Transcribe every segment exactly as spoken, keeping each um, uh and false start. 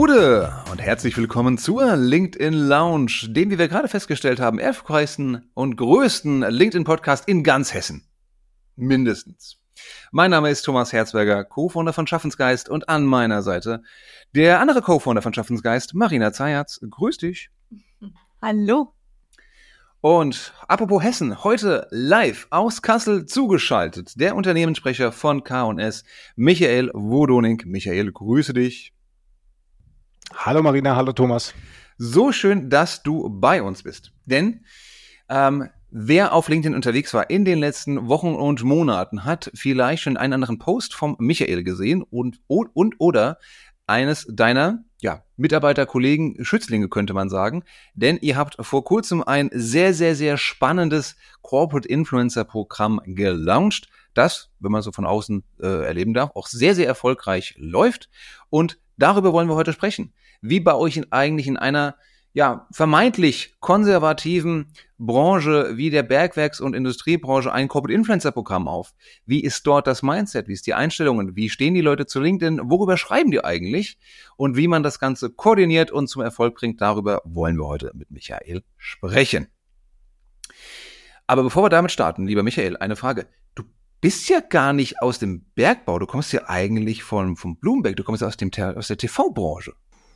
Gude und herzlich willkommen zur LinkedIn Lounge, dem, wie wir gerade festgestellt haben, erfolgreichsten und größten LinkedIn-Podcast in ganz Hessen. Mindestens. Mein Name ist Thomas Herzberger, Co-Founder von Schaffensgeist, und an meiner Seite der andere Co-Founder von Schaffensgeist, Marina Zayatz. Grüß dich. Hallo. Und apropos Hessen, heute live aus Kassel zugeschaltet, der Unternehmenssprecher von K und S, Michael Wodoning. Michael, grüße dich. Hallo Marina, hallo Thomas. So schön, dass du bei uns bist. Denn ähm, wer auf LinkedIn unterwegs war in den letzten Wochen und Monaten, hat vielleicht schon einen anderen Post vom Michael gesehen und, und, und oder eines deiner ja, Mitarbeiter, Kollegen, Schützlinge könnte man sagen. Denn ihr habt vor kurzem ein sehr, sehr, sehr spannendes Corporate Influencer Programm gelauncht, das, wenn man so von außen äh, erleben darf, auch sehr, sehr erfolgreich läuft. Und darüber wollen wir heute sprechen. Wie bei euch in, eigentlich in einer ja vermeintlich konservativen Branche wie der Bergwerks- und Industriebranche ein Corporate Influencer Programm auf? Wie ist dort das Mindset? Wie ist die Einstellung? Wie stehen die Leute zu LinkedIn? Worüber schreiben die eigentlich? Und wie man das Ganze koordiniert und zum Erfolg bringt, darüber wollen wir heute mit Michael sprechen. Aber bevor wir damit starten, lieber Michael, eine Frage. Du bist ja gar nicht aus dem Bergbau, du kommst ja eigentlich von, vom Bloomberg, du kommst aus, dem, aus der T V-Branche.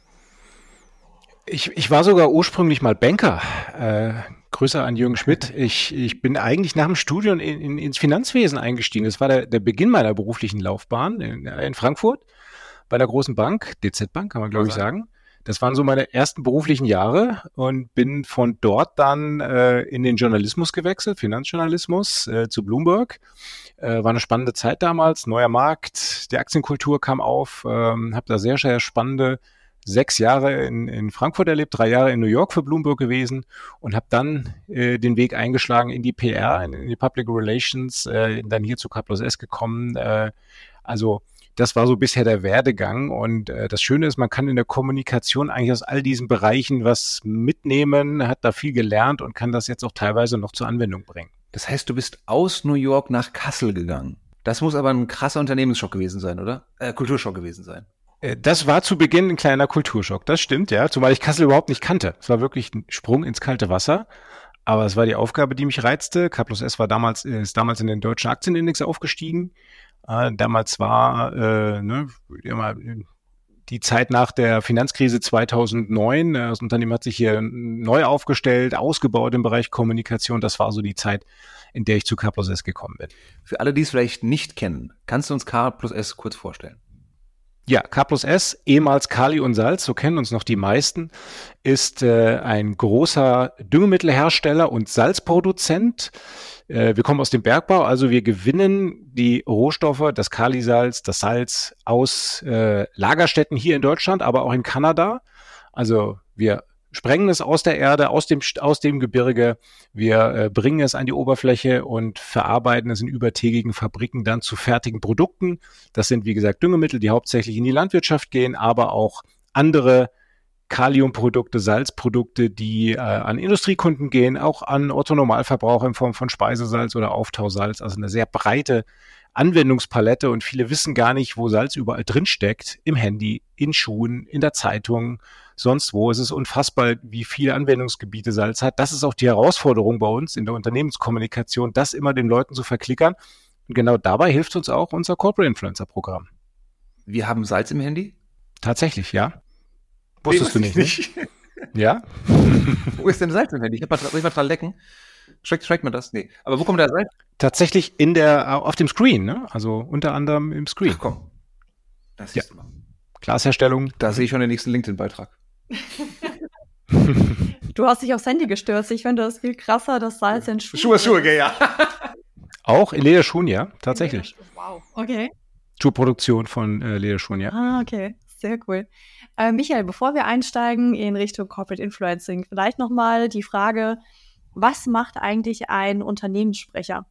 Ich, ich war sogar ursprünglich mal Banker. Äh, Grüße an Jürgen Schmidt. Ich, ich bin eigentlich nach dem Studium in, in, ins Finanzwesen eingestiegen. Das war der, der Beginn meiner beruflichen Laufbahn in, in Frankfurt bei einer großen Bank, D Z Bank kann man glaube ich sagen. Das waren so meine ersten beruflichen Jahre und bin von dort dann äh, in den Journalismus gewechselt, Finanzjournalismus, äh, zu Bloomberg. Äh, war eine spannende Zeit damals, neuer Markt, die Aktienkultur kam auf, ähm, habe da sehr, sehr spannende sechs Jahre in, in Frankfurt erlebt, drei Jahre in New York für Bloomberg gewesen und habe dann äh, den Weg eingeschlagen in die P R, in, in die Public Relations, äh, dann hier zu K plus S gekommen. Äh, also das war so bisher der Werdegang und äh, das Schöne ist, man kann in der Kommunikation eigentlich aus all diesen Bereichen was mitnehmen, hat da viel gelernt und kann das jetzt auch teilweise noch zur Anwendung bringen. Das heißt, du bist aus New York nach Kassel gegangen. Das muss aber ein krasser Unternehmensschock gewesen sein, oder? Äh, Kulturschock gewesen sein. Das war zu Beginn ein kleiner Kulturschock, das stimmt, ja, zumal ich Kassel überhaupt nicht kannte. Es war wirklich ein Sprung ins kalte Wasser, aber es war die Aufgabe, die mich reizte. K plus S war damals, ist damals in den deutschen Aktienindex aufgestiegen. Äh, damals war äh, ne, immer die Zeit nach der Finanzkrise zweitausendneun. Das Unternehmen hat sich hier neu aufgestellt, ausgebaut im Bereich Kommunikation. Das war so die Zeit, in der ich zu K plus S gekommen bin. Für alle, die es vielleicht nicht kennen, kannst du uns K plus S kurz vorstellen? Ja, K plus S, ehemals Kali und Salz, so kennen uns noch die meisten, ist äh, ein großer Düngemittelhersteller und Salzproduzent. Äh, wir kommen aus dem Bergbau, also wir gewinnen die Rohstoffe, das Kalisalz, das Salz aus äh, Lagerstätten hier in Deutschland, aber auch in Kanada. Also wir sprengen es aus der Erde, aus dem, aus dem Gebirge. Wir äh, bringen es an die Oberfläche und verarbeiten es in übertägigen Fabriken dann zu fertigen Produkten. Das sind, wie gesagt, Düngemittel, die hauptsächlich in die Landwirtschaft gehen, aber auch andere Kaliumprodukte, Salzprodukte, die äh, an Industriekunden gehen, auch an Otto-Normalverbraucher in Form von Speisesalz oder Auftausalz. Also eine sehr breite Anwendungspalette und viele wissen gar nicht, wo Salz überall drin steckt. Im Handy, in Schuhen, in der Zeitung, sonst wo. Es ist unfassbar, wie viele Anwendungsgebiete Salz hat. Das ist auch die Herausforderung bei uns in der Unternehmenskommunikation, das immer den Leuten zu verklickern. Und genau dabei hilft uns auch unser Corporate Influencer Programm. Wir haben Salz im Handy? Tatsächlich, ja. Wusstest du nicht, nicht? Ne? Ja? Wo ist denn Salz im Handy? Ich hab mal, soll ich mal dran lecken? Schmeckt, schmeckt man das? Nee. Aber wo kommt der Salz? Tatsächlich in der, auf dem Screen, ne? Also unter anderem im Screen. Ach komm. Das ja. ist mal. Glasherstellung. Da sehe ich schon den nächsten LinkedIn-Beitrag. Du hast dich aufs Handy gestürzt. Ich finde das viel krasser, das Salz in Schuhe. Schuhe, Schuhe, ja. Auch in Lederschuhen, ja, tatsächlich. Wow, okay. Schuhproduktion von äh, Lederschuhen, ja. Ah, okay. Sehr cool. Äh, Michael, bevor wir einsteigen in Richtung Corporate Influencing, vielleicht nochmal die Frage, was macht eigentlich ein Unternehmenssprecher?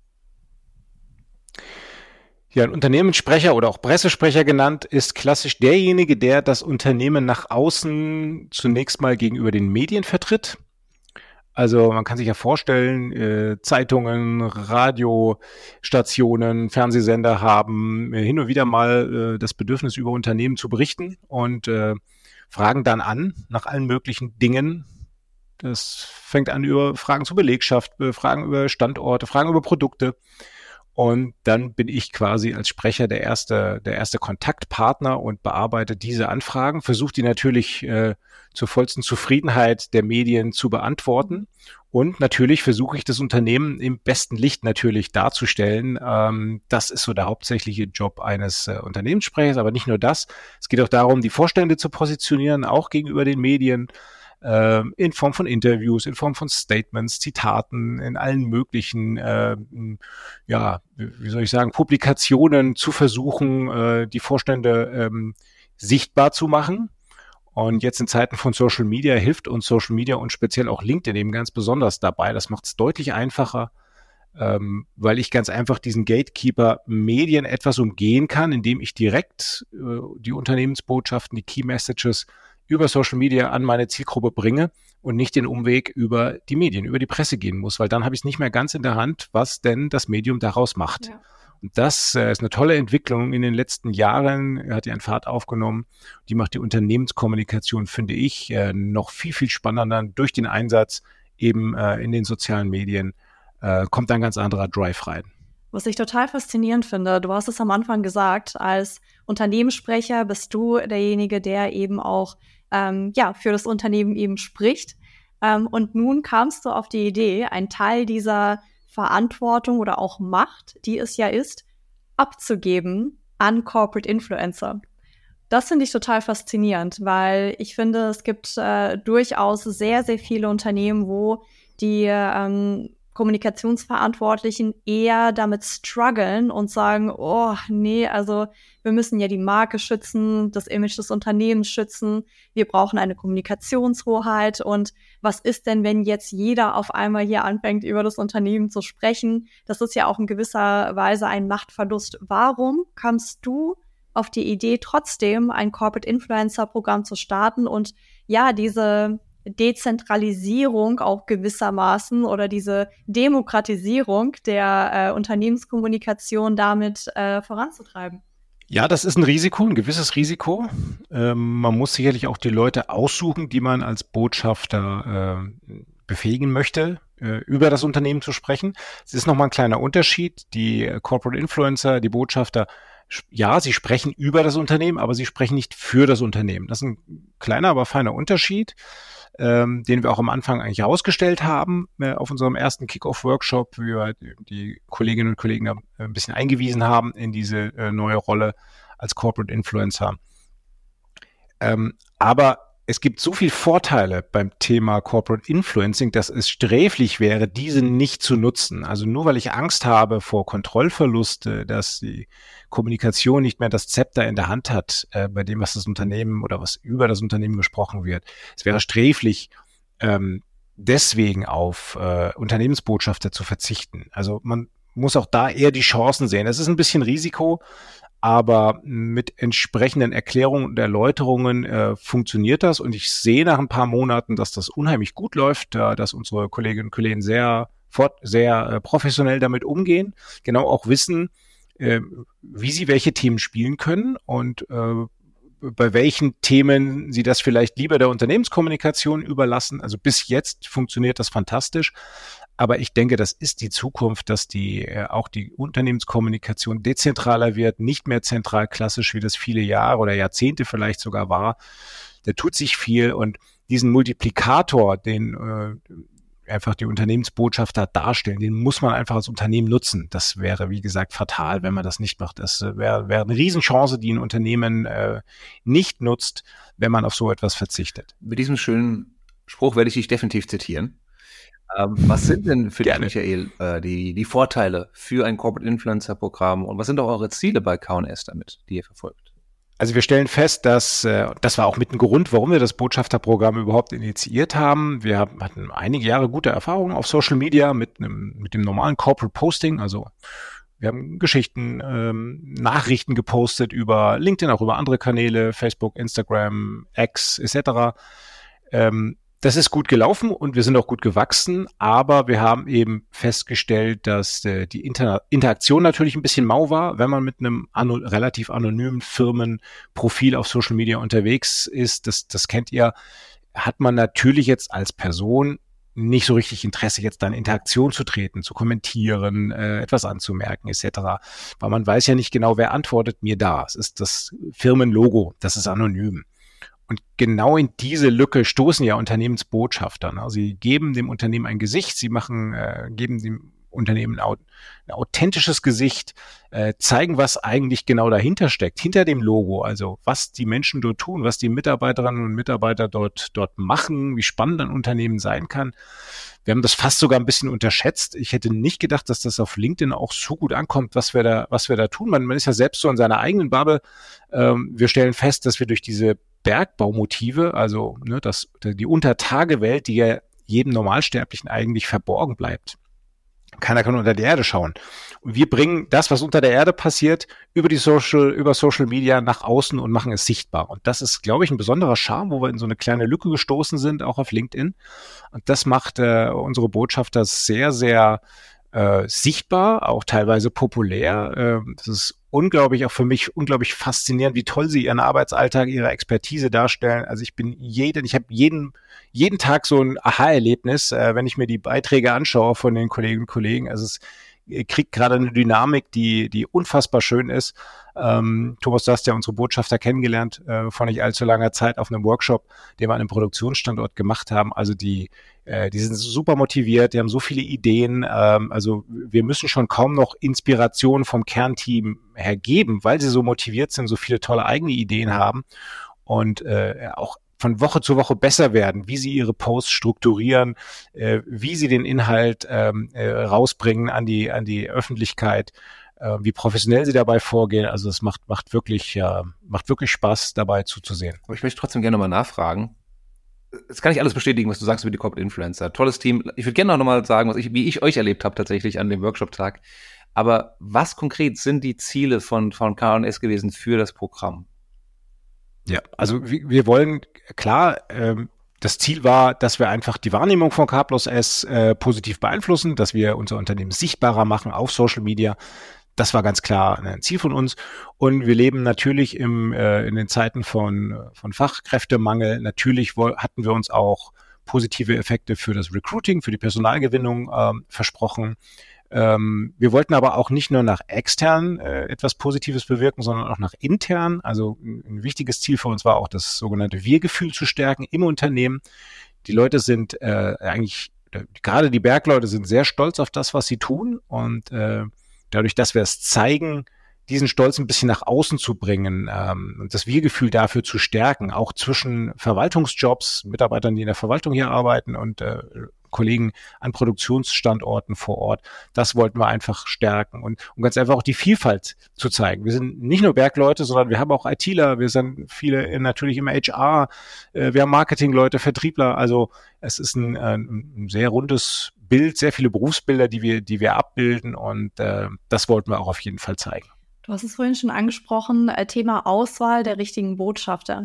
Ja, ein Unternehmenssprecher oder auch Pressesprecher genannt ist klassisch derjenige, der das Unternehmen nach außen zunächst mal gegenüber den Medien vertritt. Also man kann sich ja vorstellen, äh, Zeitungen, Radiostationen, Fernsehsender haben äh, hin und wieder mal äh, das Bedürfnis, über Unternehmen zu berichten. Und äh, fragen dann an nach allen möglichen Dingen. Das fängt an über Fragen zur Belegschaft, Fragen über Standorte, Fragen über Produkte. Und dann bin ich quasi als Sprecher der erste, der erste Kontaktpartner und bearbeite diese Anfragen, versuche die natürlich äh, zur vollsten Zufriedenheit der Medien zu beantworten. Und natürlich versuche ich das Unternehmen im besten Licht natürlich darzustellen. Ähm, das ist so der hauptsächliche Job eines äh, Unternehmenssprechers, aber nicht nur das. Es geht auch darum, die Vorstände zu positionieren, auch gegenüber den Medien, in Form von Interviews, in Form von Statements, Zitaten, in allen möglichen, äh, ja, wie soll ich sagen, Publikationen zu versuchen, äh, die Vorstände ähm, sichtbar zu machen. Und jetzt in Zeiten von Social Media hilft uns Social Media und speziell auch LinkedIn eben ganz besonders dabei. Das macht es deutlich einfacher, ähm, weil ich ganz einfach diesen Gatekeeper Medien etwas umgehen kann, indem ich direkt äh, die Unternehmensbotschaften, die Key Messages über Social Media an meine Zielgruppe bringe und nicht den Umweg über die Medien, über die Presse gehen muss, weil dann habe ich es nicht mehr ganz in der Hand, was denn das Medium daraus macht. Ja. Und das äh, ist eine tolle Entwicklung in den letzten Jahren, hat die einen Fahrt aufgenommen. Die macht die Unternehmenskommunikation, finde ich, äh, noch viel, viel spannender. Durch den Einsatz eben äh, in den sozialen Medien äh, kommt ein ganz anderer Drive rein. Was ich total faszinierend finde, du hast es am Anfang gesagt, als Unternehmenssprecher bist du derjenige, der eben auch ähm, ja für das Unternehmen eben spricht. Ähm, und nun kamst du auf die Idee, einen Teil dieser Verantwortung oder auch Macht, die es ja ist, abzugeben an Corporate Influencer. Das finde ich total faszinierend, weil ich finde, es gibt äh, durchaus sehr, sehr viele Unternehmen, wo die ähm, Kommunikationsverantwortlichen eher damit strugglen und sagen, oh, nee, also wir müssen ja die Marke schützen, das Image des Unternehmens schützen, wir brauchen eine Kommunikationshoheit und was ist denn, wenn jetzt jeder auf einmal hier anfängt, über das Unternehmen zu sprechen? Das ist ja auch in gewisser Weise ein Machtverlust. Warum kamst du auf die Idee, trotzdem ein Corporate Influencer Programm zu starten und ja, diese Dezentralisierung auch gewissermaßen oder diese Demokratisierung der äh, Unternehmenskommunikation damit äh, voranzutreiben? Ja, das ist ein Risiko, ein gewisses Risiko. Ähm, man muss sicherlich auch die Leute aussuchen, die man als Botschafter äh, befähigen möchte, äh, über das Unternehmen zu sprechen. Es ist nochmal ein kleiner Unterschied. Die äh, Corporate Influencer, die Botschafter, ja, sie sprechen über das Unternehmen, aber sie sprechen nicht für das Unternehmen. Das ist ein kleiner, aber feiner Unterschied, ähm, den wir auch am Anfang eigentlich herausgestellt haben äh, auf unserem ersten Kick-Off-Workshop, wie wir die Kolleginnen und Kollegen da ein bisschen eingewiesen haben in diese äh, neue Rolle als Corporate Influencer. Ähm, aber es gibt so viele Vorteile beim Thema Corporate Influencing, dass es sträflich wäre, diese nicht zu nutzen. Also nur weil ich Angst habe vor Kontrollverluste, dass die Kommunikation nicht mehr das Zepter in der Hand hat, äh, bei dem, was das Unternehmen oder was über das Unternehmen gesprochen wird. Es wäre sträflich, ähm, deswegen auf äh, Unternehmensbotschafter zu verzichten. Also man muss auch da eher die Chancen sehen. Es ist ein bisschen Risiko, aber mit entsprechenden Erklärungen und Erläuterungen äh, funktioniert das. Und ich sehe nach ein paar Monaten, dass das unheimlich gut läuft, äh, dass unsere Kolleginnen und Kollegen sehr, fort, sehr äh, professionell damit umgehen, genau auch wissen, äh, wie sie welche Themen spielen können und äh, bei welchen Themen sie das vielleicht lieber der Unternehmenskommunikation überlassen. Also bis jetzt funktioniert das fantastisch. Aber ich denke, das ist die Zukunft, dass die äh, auch die Unternehmenskommunikation dezentraler wird, nicht mehr zentral klassisch, wie das viele Jahre oder Jahrzehnte vielleicht sogar war. Da tut sich viel und diesen Multiplikator, den äh, einfach die Unternehmensbotschafter darstellen, den muss man einfach als Unternehmen nutzen. Das wäre, wie gesagt, fatal, wenn man das nicht macht. Das äh, wäre wär eine Riesenchance, die ein Unternehmen äh, nicht nutzt, wenn man auf so etwas verzichtet. Mit diesem schönen Spruch werde ich dich definitiv zitieren. Ähm, was sind denn für dich, Michael, äh, die, die Vorteile für ein Corporate Influencer Programm und was sind auch eure Ziele bei K und S damit, die ihr verfolgt? Also wir stellen fest, dass, äh, das war auch mit ein Grund, warum wir das Botschafterprogramm überhaupt initiiert haben. Wir haben, hatten einige Jahre gute Erfahrungen auf Social Media mit einem, mit dem normalen Corporate Posting. Also wir haben Geschichten, ähm, Nachrichten gepostet über LinkedIn, auch über andere Kanäle, Facebook, Instagram, X et cetera. Ähm, Das ist gut gelaufen und wir sind auch gut gewachsen, aber wir haben eben festgestellt, dass äh, die Inter- Interaktion natürlich ein bisschen mau war, wenn man mit einem ano- relativ anonymen Firmenprofil auf Social Media unterwegs ist. Das, das kennt ihr, hat man natürlich jetzt als Person nicht so richtig Interesse, jetzt da in Interaktion zu treten, zu kommentieren, äh, etwas anzumerken et cetera. Weil man weiß ja nicht genau, wer antwortet mir da. Es ist das Firmenlogo, das ist anonym. Und genau in diese Lücke stoßen ja Unternehmensbotschafter. Ne? Sie geben dem Unternehmen ein Gesicht, sie machen, äh, geben dem Unternehmen ein, ein authentisches Gesicht, äh, zeigen, was eigentlich genau dahinter steckt, hinter dem Logo, also was die Menschen dort tun, was die Mitarbeiterinnen und Mitarbeiter dort, dort machen, wie spannend ein Unternehmen sein kann. Wir haben das fast sogar ein bisschen unterschätzt. Ich hätte nicht gedacht, dass das auf LinkedIn auch so gut ankommt, was wir da, was wir da tun. Man, man ist ja selbst so in seiner eigenen Bubble. Ähm, wir stellen fest, dass wir durch diese Bergbaumotive, also ne, das, die Untertagewelt, die ja jedem Normalsterblichen eigentlich verborgen bleibt. Keiner kann unter die Erde schauen. Und wir bringen das, was unter der Erde passiert, über die Social, über Social Media nach außen und machen es sichtbar. Und das ist, glaube ich, ein besonderer Charme, wo wir in so eine kleine Lücke gestoßen sind, auch auf LinkedIn. Und das macht äh, unsere Botschafter sehr, sehr äh, sichtbar, auch teilweise populär. Äh, das ist unglaublich, auch für mich unglaublich faszinierend, wie toll sie ihren Arbeitsalltag, ihre Expertise darstellen. Also ich bin jeden, ich habe jeden, jeden Tag so ein Aha-Erlebnis, äh, wenn ich mir die Beiträge anschaue von den Kolleginnen und Kollegen. Also es kriegt gerade eine Dynamik, die, die unfassbar schön ist. Ähm, Thomas, du hast ja unsere Botschafter kennengelernt, äh, vor nicht allzu langer Zeit auf einem Workshop, den wir an einem Produktionsstandort gemacht haben. Also die, äh, die sind super motiviert, die haben so viele Ideen. Ähm, also wir müssen schon kaum noch Inspiration vom Kernteam her geben, weil sie so motiviert sind, so viele tolle eigene Ideen haben und äh, auch von Woche zu Woche besser werden, wie sie ihre Posts strukturieren, äh, wie sie den Inhalt ähm, äh, rausbringen an die an die Öffentlichkeit, äh, wie professionell sie dabei vorgehen. Also es macht macht wirklich äh, macht wirklich Spaß, dabei zuzusehen. Aber ich möchte trotzdem gerne nochmal nachfragen. Das kann ich alles bestätigen, was du sagst über die Corporate Influencer. Tolles Team. Ich würde gerne auch nochmal sagen, was ich, wie ich euch erlebt habe tatsächlich an dem Workshop-Tag. Aber was konkret sind die Ziele von von K und S gewesen für das Programm? Ja, also wir, wir wollen, klar, ähm, das Ziel war, dass wir einfach die Wahrnehmung von K plus S äh, positiv beeinflussen, dass wir unser Unternehmen sichtbarer machen auf Social Media. Das war ganz klar ein Ziel von uns. Und wir leben natürlich im, äh, in den Zeiten von, von Fachkräftemangel. Natürlich wo, hatten wir uns auch positive Effekte für das Recruiting, für die Personalgewinnung äh, versprochen. Ähm, wir wollten aber auch nicht nur nach extern äh, etwas Positives bewirken, sondern auch nach intern. Also ein, ein wichtiges Ziel für uns war auch, das sogenannte Wir-Gefühl zu stärken im Unternehmen. Die Leute sind äh, eigentlich, äh, gerade die Bergleute sind sehr stolz auf das, was sie tun. Und äh, dadurch, dass wir es zeigen, diesen Stolz ein bisschen nach außen zu bringen ähm, und das Wir-Gefühl dafür zu stärken, auch zwischen Verwaltungsjobs, Mitarbeitern, die in der Verwaltung hier arbeiten und äh, Kollegen an Produktionsstandorten vor Ort. Das wollten wir einfach stärken und um ganz einfach auch die Vielfalt zu zeigen. Wir sind nicht nur Bergleute, sondern wir haben auch ITler, wir sind viele in, natürlich im H R, äh, wir haben Marketingleute, Vertriebler. Also es ist ein, ein, ein sehr rundes Bild, sehr viele Berufsbilder, die wir, die wir abbilden und äh, das wollten wir auch auf jeden Fall zeigen. Du hast es vorhin schon angesprochen, äh, Thema Auswahl der richtigen Botschafter.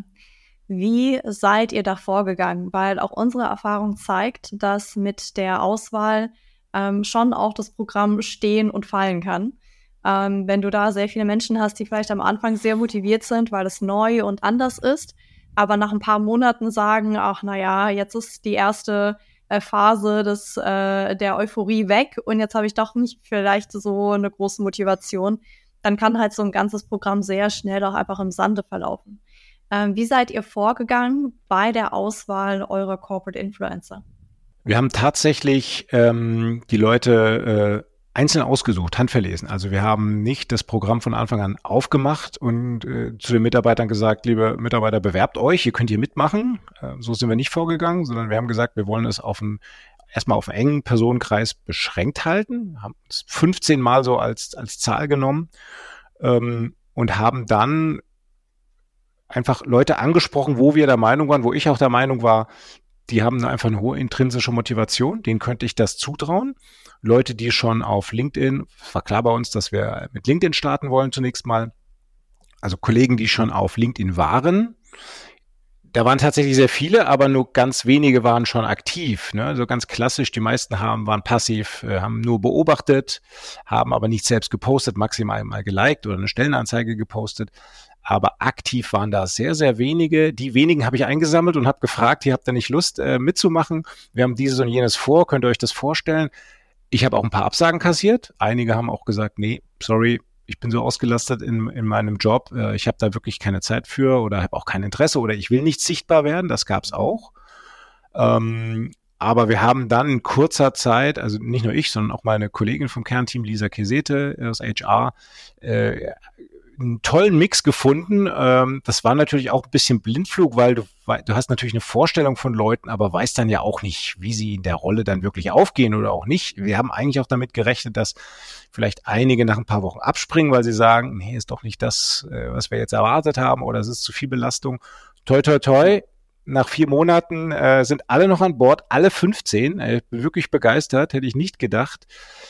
Wie seid ihr da vorgegangen? Weil auch unsere Erfahrung zeigt, dass mit der Auswahl ähm, schon auch das Programm stehen und fallen kann. Ähm, wenn du da sehr viele Menschen hast, die vielleicht am Anfang sehr motiviert sind, weil es neu und anders ist, aber nach ein paar Monaten sagen, ach na ja, jetzt ist die erste äh, Phase des äh, der Euphorie weg und jetzt habe ich doch nicht vielleicht so eine große Motivation, dann kann halt so ein ganzes Programm sehr schnell auch einfach im Sande verlaufen. Ähm, wie seid ihr vorgegangen bei der Auswahl eurer Corporate Influencer? Wir haben tatsächlich ähm, die Leute äh, einzeln ausgesucht, handverlesen. Also wir haben nicht das Programm von Anfang an aufgemacht und äh, zu den Mitarbeitern gesagt, liebe Mitarbeiter, bewerbt euch, ihr könnt hier mitmachen. Äh, so sind wir nicht vorgegangen, sondern wir haben gesagt, wir wollen es auf einen, erstmal auf einen engen Personenkreis beschränkt halten, haben es fünfzehn Mal so als, als Zahl genommen ähm, und haben dann einfach Leute angesprochen, wo wir der Meinung waren, wo ich auch der Meinung war, die haben einfach eine hohe intrinsische Motivation, denen könnte ich das zutrauen. Leute, die schon auf LinkedIn, es war klar bei uns, dass wir mit LinkedIn starten wollen zunächst mal, also Kollegen, die schon auf LinkedIn waren, Da waren tatsächlich sehr viele, aber nur ganz wenige waren schon aktiv. Ne? Also ganz klassisch, die meisten haben, waren passiv, äh, haben nur beobachtet, haben aber nicht selbst gepostet, maximal mal geliked oder eine Stellenanzeige gepostet. Aber aktiv waren da sehr, sehr wenige. Die wenigen habe ich eingesammelt und habe gefragt, ihr habt da nicht Lust äh, mitzumachen? Wir haben dieses und jenes vor, könnt ihr euch das vorstellen? Ich habe auch ein paar Absagen kassiert. Einige haben auch gesagt, nee, sorry, ich bin so ausgelastet in, in meinem Job, äh, ich habe da wirklich keine Zeit für oder habe auch kein Interesse oder ich will nicht sichtbar werden, das gab es auch. Ähm, aber wir haben dann in kurzer Zeit, also nicht nur ich, sondern auch meine Kollegin vom Kernteam, Lisa Kesete aus H R, äh, einen tollen Mix gefunden. Ähm, das war natürlich auch ein bisschen Blindflug, weil du, weil du hast natürlich eine Vorstellung von Leuten, aber weißt dann ja auch nicht, wie sie in der Rolle dann wirklich aufgehen oder auch nicht. Wir haben eigentlich auch damit gerechnet, dass vielleicht einige nach ein paar Wochen abspringen, weil sie sagen, nee, ist doch nicht das, was wir jetzt erwartet haben oder es ist zu viel Belastung. Toi, toi, toi. Nach vier Monaten äh, sind alle noch an Bord, alle fünfzehn. Ich bin wirklich begeistert, hätte ich nicht gedacht.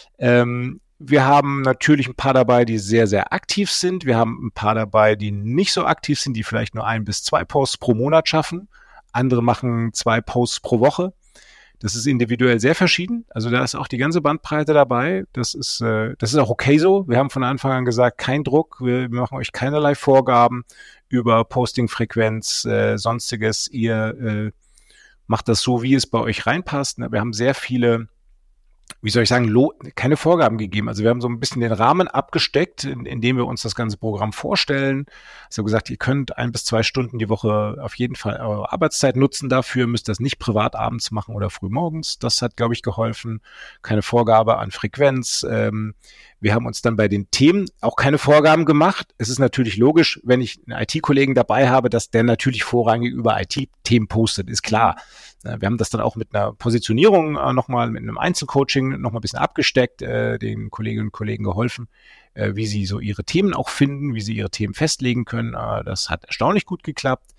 Ähm, Wir haben natürlich ein paar dabei, die sehr, sehr aktiv sind. Wir haben ein paar dabei, die nicht so aktiv sind, die vielleicht nur ein bis zwei Posts pro Monat schaffen. Andere machen zwei Posts pro Woche. Das ist individuell sehr verschieden. Also da ist auch die ganze Bandbreite dabei. Das ist, äh, das ist auch okay so. Wir haben von Anfang an gesagt, kein Druck. Wir machen euch keinerlei Vorgaben über Postingfrequenz, äh, sonstiges. Ihr äh, macht das so, wie es bei euch reinpasst. Wir haben sehr viele, wie soll ich sagen, lo- keine Vorgaben gegeben. Also wir haben so ein bisschen den Rahmen abgesteckt, in, in dem wir uns das ganze Programm vorstellen. Also gesagt, ihr könnt ein bis zwei Stunden die Woche auf jeden Fall eure Arbeitszeit nutzen dafür, müsst das nicht privat abends machen oder früh morgens. Das hat, glaube ich, geholfen. Keine Vorgabe an Frequenz. Ähm, wir haben uns dann bei den Themen auch keine Vorgaben gemacht. Es ist natürlich logisch, wenn ich einen I T-Kollegen dabei habe, dass der natürlich vorrangig über I T-Themen postet, ist klar. Wir haben das dann auch mit einer Positionierung äh, nochmal, mit einem Einzelcoaching nochmal ein bisschen abgesteckt, äh, den Kolleginnen und Kollegen geholfen, äh, wie sie so ihre Themen auch finden, wie sie ihre Themen festlegen können. Äh, das hat erstaunlich gut geklappt.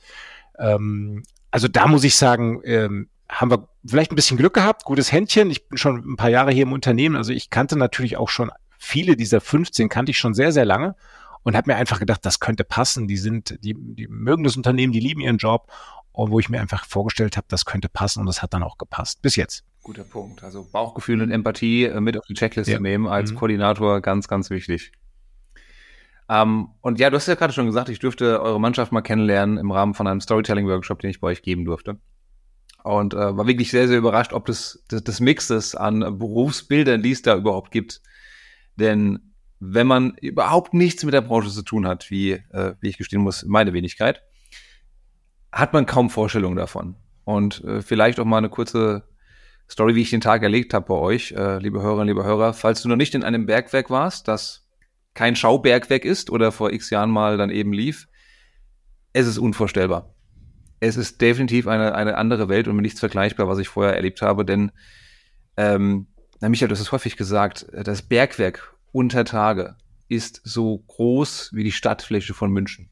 Ähm, also da muss ich sagen, ähm, haben wir vielleicht ein bisschen Glück gehabt, gutes Händchen. Ich bin schon ein paar Jahre hier im Unternehmen, also ich kannte natürlich auch schon viele dieser fünfzehn, kannte ich schon sehr, sehr lange und habe mir einfach gedacht, das könnte passen. Die sind, die, die mögen das Unternehmen, die lieben ihren Job. Und wo ich mir einfach vorgestellt habe, das könnte passen und das hat dann auch gepasst. Bis jetzt. Guter Punkt. Also Bauchgefühl und Empathie mit auf die Checkliste Ja. nehmen als Mhm. Koordinator, ganz, ganz wichtig. Ähm, und ja, du hast ja gerade schon gesagt, ich dürfte eure Mannschaft mal kennenlernen im Rahmen von einem Storytelling-Workshop, den ich bei euch geben durfte. Und äh, war wirklich sehr, sehr überrascht, ob das, das, das Mixes an Berufsbildern, die es da überhaupt gibt. Denn wenn man überhaupt nichts mit der Branche zu tun hat, wie, äh, wie ich gestehen muss, meine Wenigkeit, hat man kaum Vorstellungen davon. Und äh, vielleicht auch mal eine kurze Story, wie ich den Tag erlebt habe bei euch, äh, liebe Hörerinnen, liebe Hörer. Falls du noch nicht in einem Bergwerk warst, das kein Schaubergwerk ist oder vor x Jahren mal dann eben lief, es ist unvorstellbar. Es ist definitiv eine, eine andere Welt und mit nichts vergleichbar, was ich vorher erlebt habe, denn ähm, na Michael, du hast es häufig gesagt, das Bergwerk unter Tage ist so groß wie die Stadtfläche von München.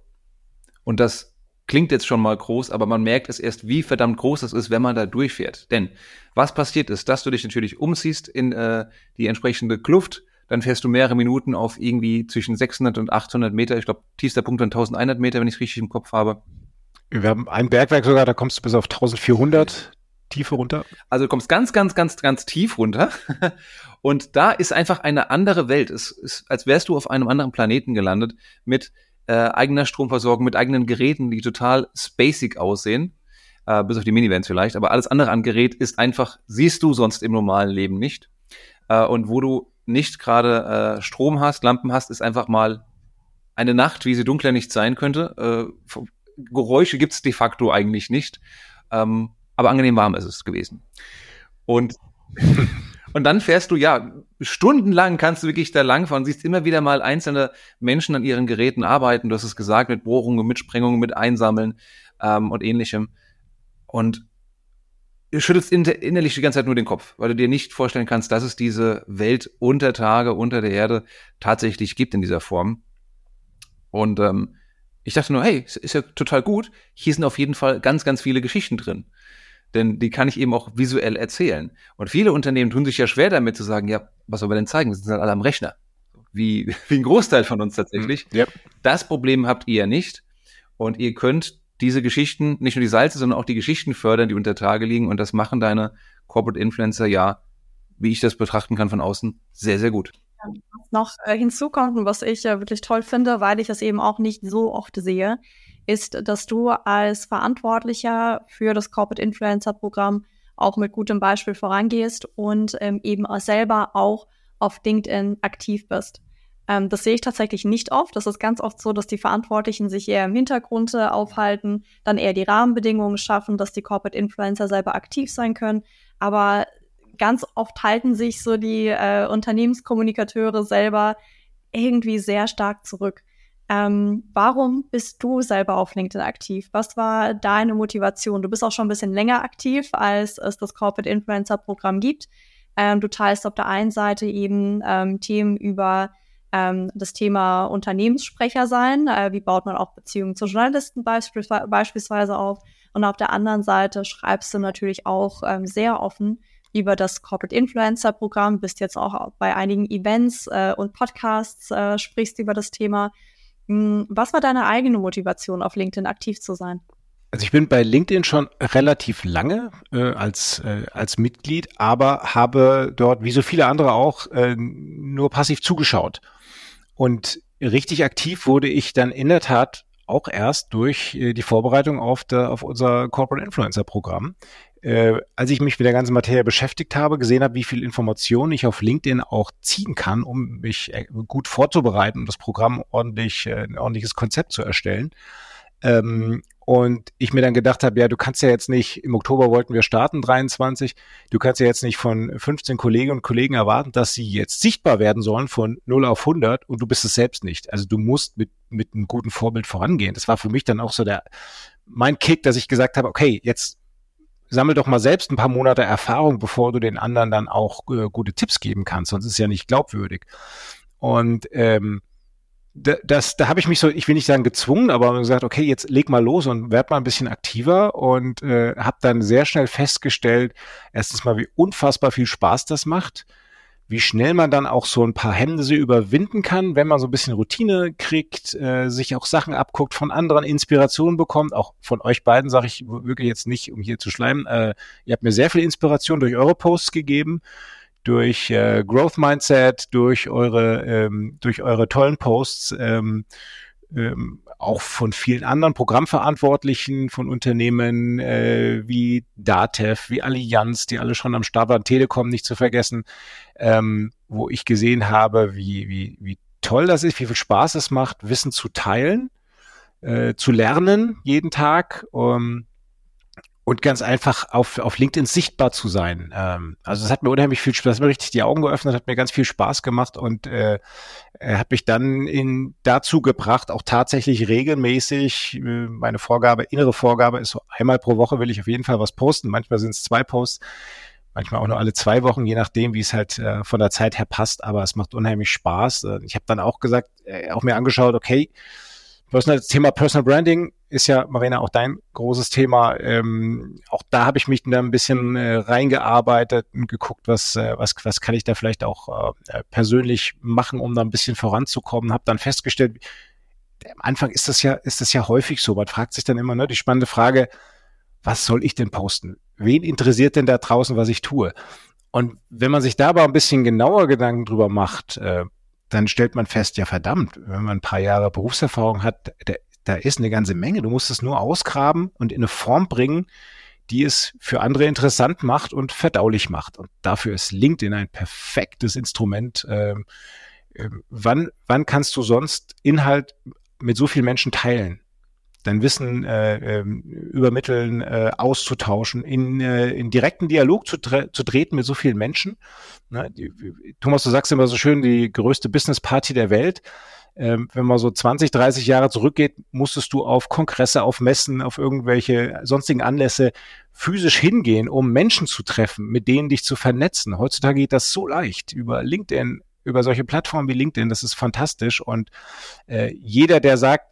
Und das klingt jetzt schon mal groß, aber man merkt es erst, wie verdammt groß das ist, wenn man da durchfährt. Denn was passiert ist, dass du dich natürlich umziehst in äh, die entsprechende Kluft, dann fährst du mehrere Minuten auf irgendwie zwischen sechshundert und achthundert Meter. Ich glaube, tiefster Punkt dann eintausendeinhundert Meter, wenn ich es richtig im Kopf habe. Wir haben ein Bergwerk sogar, da kommst du bis auf eintausendvierhundert Tiefe runter. Also du kommst ganz, ganz, ganz, ganz tief runter. Und da ist einfach eine andere Welt. Es ist, als wärst du auf einem anderen Planeten gelandet mit Äh, eigener Stromversorgung, mit eigenen Geräten, die total spacig aussehen, äh, bis auf die Minivans vielleicht, aber alles andere an Gerät ist einfach, siehst du sonst im normalen Leben nicht. Äh, und wo du nicht gerade äh, Strom hast, Lampen hast, ist einfach mal eine Nacht, wie sie dunkler nicht sein könnte. Äh, Geräusche gibt's de facto eigentlich nicht, ähm, aber angenehm warm ist es gewesen. Und Und dann fährst du, ja, stundenlang kannst du wirklich da langfahren, siehst immer wieder mal einzelne Menschen an ihren Geräten arbeiten, du hast es gesagt, mit Bohrungen, mit Sprengungen, mit Einsammeln ähm, und ähnlichem. Und du schüttelst inter- innerlich die ganze Zeit nur den Kopf, weil du dir nicht vorstellen kannst, dass es diese Welt unter Tage, unter der Erde tatsächlich gibt in dieser Form. Und ähm, ich dachte nur, hey, ist ja total gut, hier sind auf jeden Fall ganz, ganz viele Geschichten drin. Denn die kann ich eben auch visuell erzählen. Und viele Unternehmen tun sich ja schwer damit zu sagen, ja, was soll man denn zeigen? Wir sind halt alle am Rechner. Wie, wie ein Großteil von uns tatsächlich. Yep. Das Problem habt ihr ja nicht. Und ihr könnt diese Geschichten, nicht nur die Salze, sondern auch die Geschichten fördern, die unter Tage liegen. Und das machen deine Corporate Influencer ja, wie ich das betrachten kann von außen, sehr, sehr gut. Was noch äh, hinzukommt und was ich äh, wirklich toll finde, weil ich das eben auch nicht so oft sehe, ist, dass du als Verantwortlicher für das Corporate Influencer Programm auch mit gutem Beispiel vorangehst und ähm, eben auch selber auch auf LinkedIn aktiv bist. Ähm, das sehe ich tatsächlich nicht oft. Das ist ganz oft so, dass die Verantwortlichen sich eher im Hintergrund äh, aufhalten, dann eher die Rahmenbedingungen schaffen, dass die Corporate Influencer selber aktiv sein können. Aber ganz oft halten sich so die äh, Unternehmenskommunikateure selber irgendwie sehr stark zurück. Ähm, warum bist du selber auf LinkedIn aktiv? Was war deine Motivation? Du bist auch schon ein bisschen länger aktiv, als es das Corporate Influencer Programm gibt. Ähm, du teilst auf der einen Seite eben ähm, Themen über ähm, das Thema Unternehmenssprecher sein. Äh, wie baut man auch Beziehungen zu Journalisten beispielsweise, beispielsweise auf? Und auf der anderen Seite schreibst du natürlich auch ähm, sehr offen über das Corporate Influencer Programm, bist jetzt auch bei einigen Events äh, und Podcasts, äh, sprichst über das Thema. Was war deine eigene Motivation, auf LinkedIn aktiv zu sein? Also ich bin bei LinkedIn schon relativ lange äh, als äh, als Mitglied, aber habe dort, wie so viele andere auch, äh, nur passiv zugeschaut. Und richtig aktiv wurde ich dann in der Tat auch erst durch äh, die Vorbereitung auf, der, auf unser Corporate Influencer Programm. Äh, als ich mich mit der ganzen Materie beschäftigt habe, gesehen habe, wie viel Informationen ich auf LinkedIn auch ziehen kann, um mich äh, gut vorzubereiten, um das Programm ordentlich, äh, ein ordentliches Konzept zu erstellen. Ähm, und ich mir dann gedacht habe, ja, du kannst ja jetzt nicht, im Oktober wollten wir starten, dreiundzwanzig, du kannst ja jetzt nicht von fünfzehn Kolleginnen und Kollegen erwarten, dass sie jetzt sichtbar werden sollen von null auf hundert und du bist es selbst nicht. Also du musst mit, mit einem guten Vorbild vorangehen. Das war für mich dann auch so der, mein Kick, dass ich gesagt habe, okay, jetzt sammel doch mal selbst ein paar Monate Erfahrung, bevor du den anderen dann auch äh, gute Tipps geben kannst, sonst ist es ja nicht glaubwürdig. Und ähm, das, da habe ich mich so, ich will nicht sagen gezwungen, aber gesagt, okay, jetzt leg mal los und werd mal ein bisschen aktiver und äh, habe dann sehr schnell festgestellt, erstens mal, wie unfassbar viel Spaß das macht, wie schnell man dann auch so ein paar Hemmnisse überwinden kann, wenn man so ein bisschen Routine kriegt, äh, sich auch Sachen abguckt, von anderen Inspirationen bekommt, auch von euch beiden sage ich wirklich jetzt nicht, um hier zu schleimen, äh, ihr habt mir sehr viel Inspiration durch eure Posts gegeben, durch äh, Growth Mindset, durch eure ähm, durch eure tollen Posts, ähm, ähm, auch von vielen anderen Programmverantwortlichen von Unternehmen äh, wie Datev, wie Allianz, die alle schon am Start waren, Telekom nicht zu vergessen, ähm, wo ich gesehen habe, wie wie wie toll das ist, wie viel Spaß es macht, Wissen zu teilen, äh, zu lernen jeden Tag. Um, Und ganz einfach auf, auf LinkedIn sichtbar zu sein. Ähm, also das hat mir unheimlich viel Spaß, das hat mir richtig die Augen geöffnet, hat mir ganz viel Spaß gemacht und äh, hat mich dann in, dazu gebracht, auch tatsächlich regelmäßig, äh, meine Vorgabe, innere Vorgabe ist so, einmal pro Woche will ich auf jeden Fall was posten. Manchmal sind es zwei Posts, manchmal auch nur alle zwei Wochen, je nachdem, wie es halt äh, von der Zeit her passt. Aber es macht unheimlich Spaß. Äh, ich habe dann auch gesagt, äh, auch mir angeschaut, okay, Personal, das Thema Personal Branding ist ja, Marina, auch dein großes Thema. Ähm, auch da habe ich mich dann ein bisschen äh, reingearbeitet und geguckt, was, äh, was, was kann ich da vielleicht auch äh, persönlich machen, um da ein bisschen voranzukommen. Habe dann festgestellt, am Anfang ist das ja, ist das ja häufig so. Man fragt sich dann immer, ne, die spannende Frage, was soll ich denn posten? Wen interessiert denn da draußen, was ich tue? Und wenn man sich da aber ein bisschen genauer Gedanken drüber macht, äh, dann stellt man fest, ja verdammt, wenn man ein paar Jahre Berufserfahrung hat, da, da ist eine ganze Menge. Du musst es nur ausgraben und in eine Form bringen, die es für andere interessant macht und verdaulich macht. Und dafür ist LinkedIn ein perfektes Instrument. Ähm, äh, wann, wann kannst du sonst Inhalt mit so vielen Menschen teilen? Dein Wissen äh, äh, übermitteln, äh, auszutauschen, in, äh, in direkten Dialog zu, tre- zu treten mit so vielen Menschen. Ne? Die, Thomas, du sagst immer so schön, die größte Business-Party der Welt. Ähm, wenn man so zwanzig, dreißig Jahre zurückgeht, musstest du auf Kongresse, auf Messen, auf irgendwelche sonstigen Anlässe physisch hingehen, um Menschen zu treffen, mit denen dich zu vernetzen. Heutzutage geht das so leicht über LinkedIn, über solche Plattformen wie LinkedIn. Das ist fantastisch. Und äh, jeder, der sagt,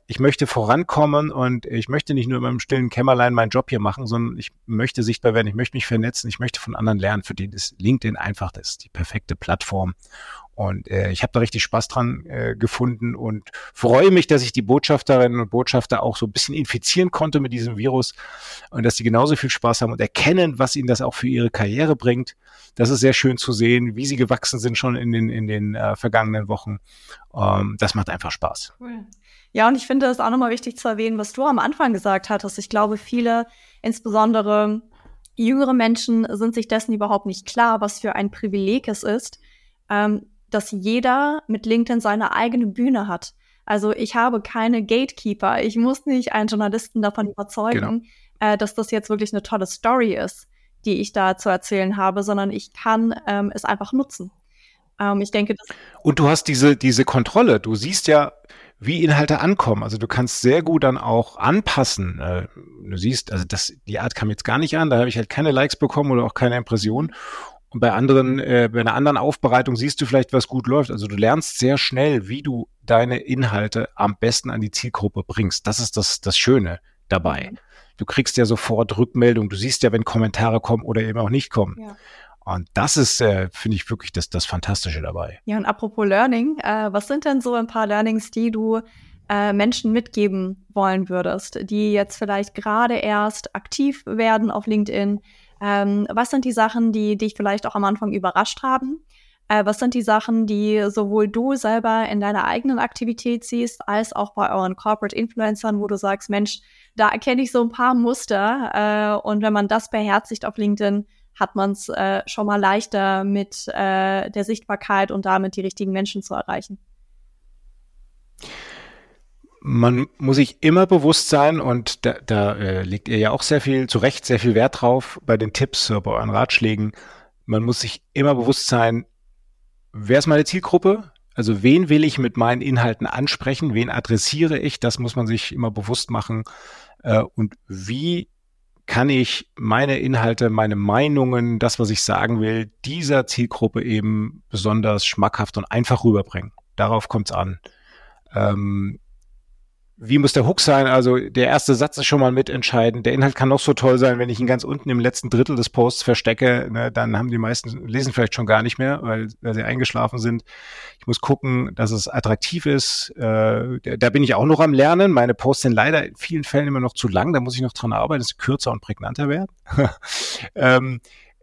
ich möchte vorankommen und ich möchte nicht nur in meinem stillen Kämmerlein meinen Job hier machen, sondern ich möchte sichtbar werden, ich möchte mich vernetzen, ich möchte von anderen lernen, für die ist LinkedIn einfach das, die perfekte Plattform. Und äh, ich habe da richtig Spaß dran äh, gefunden und freue mich, dass ich die Botschafterinnen und Botschafter auch so ein bisschen infizieren konnte mit diesem Virus und dass sie genauso viel Spaß haben und erkennen, was ihnen das auch für ihre Karriere bringt. Das ist sehr schön zu sehen, wie sie gewachsen sind schon in den in den äh, vergangenen Wochen. Ähm, das macht einfach Spaß. Cool. Ja, und ich finde es auch nochmal wichtig zu erwähnen, was du am Anfang gesagt hattest. Ich glaube, viele, insbesondere jüngere Menschen, sind sich dessen überhaupt nicht klar, was für ein Privileg es ist, ähm, dass jeder mit LinkedIn seine eigene Bühne hat. Also ich habe keine Gatekeeper. Ich muss nicht einen Journalisten davon überzeugen, genau. äh, dass das jetzt wirklich eine tolle Story ist, die ich da zu erzählen habe, sondern ich kann ähm, es einfach nutzen. Ähm, ich denke, das Und du hast diese, diese Kontrolle. Du siehst ja, wie Inhalte ankommen. Also du kannst sehr gut dann auch anpassen. Äh, du siehst, also das, die Art kam jetzt gar nicht an. Da habe ich halt keine Likes bekommen oder auch keine Impressionen. Und bei anderen, äh, bei einer anderen Aufbereitung siehst du vielleicht, was gut läuft. Also du lernst sehr schnell, wie du deine Inhalte am besten an die Zielgruppe bringst. Das ist das, das Schöne dabei. Mhm. Du kriegst ja sofort Rückmeldung. Du siehst ja, wenn Kommentare kommen oder eben auch nicht kommen. Ja. Und das ist, äh, finde ich, wirklich das, das Fantastische dabei. Ja, und apropos Learning, äh, was sind denn so ein paar Learnings, die du äh, Menschen mitgeben wollen würdest, die jetzt vielleicht gerade erst aktiv werden auf LinkedIn? Ähm, was sind die Sachen, die dich vielleicht auch am Anfang überrascht haben? Äh, was sind die Sachen, die sowohl du selber in deiner eigenen Aktivität siehst, als auch bei euren Corporate Influencern, wo du sagst, Mensch, da erkenne ich so ein paar Muster. Äh, und wenn man das beherzigt auf LinkedIn, hat man es äh, schon mal leichter mit äh, der Sichtbarkeit und damit die richtigen Menschen zu erreichen. Man muss sich immer bewusst sein, und da, da äh, legt ihr ja auch sehr viel, zu Recht sehr viel Wert drauf bei den Tipps, bei euren Ratschlägen. Man muss sich immer bewusst sein, wer ist meine Zielgruppe? Also wen will ich mit meinen Inhalten ansprechen? Wen adressiere ich? Das muss man sich immer bewusst machen. Äh, und wie kann ich meine Inhalte, meine Meinungen, das, was ich sagen will, dieser Zielgruppe eben besonders schmackhaft und einfach rüberbringen? Darauf kommt es an. Ähm, Wie muss der Hook sein? Also der erste Satz ist schon mal mitentscheidend. Der Inhalt kann noch so toll sein, wenn ich ihn ganz unten im letzten Drittel des Posts verstecke, ne, dann haben die meisten, lesen vielleicht schon gar nicht mehr, weil, weil sie eingeschlafen sind. Ich muss gucken, dass es attraktiv ist. Äh, da bin ich auch noch am Lernen. Meine Posts sind leider in vielen Fällen immer noch zu lang. Da muss ich noch dran arbeiten, dass sie kürzer und prägnanter werden. ähm,